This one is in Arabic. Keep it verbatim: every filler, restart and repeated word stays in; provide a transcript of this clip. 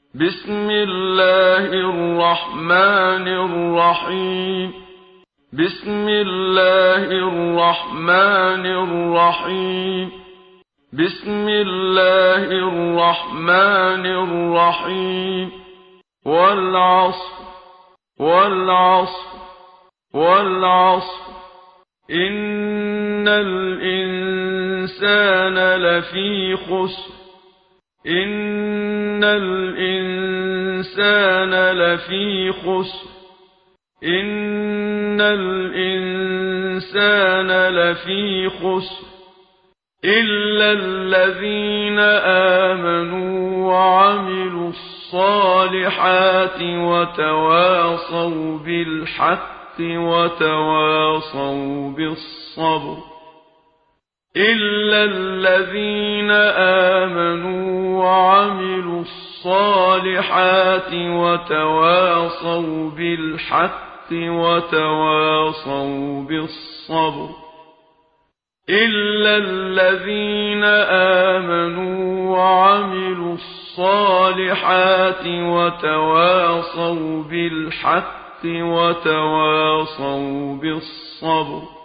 بسم الله الرحمن الرحيم بسم الله الرحمن الرحيم بسم الله الرحمن الرحيم والعصر والعصر والعصر إن الإنسان لفي خسر إن الإنسان لفي خسر إن الإنسان لفي خسر إلا الذين آمنوا وعملوا الصالحات وتواصوا بالحق وتواصوا بالصبر إلا الذين آمنوا وعملوا الصالحات وتواصوا بالحق وتواصوا بالصبر إلا الذين آمنوا وعملوا الصالحات وتواصوا بالحق وتواصوا بالصبر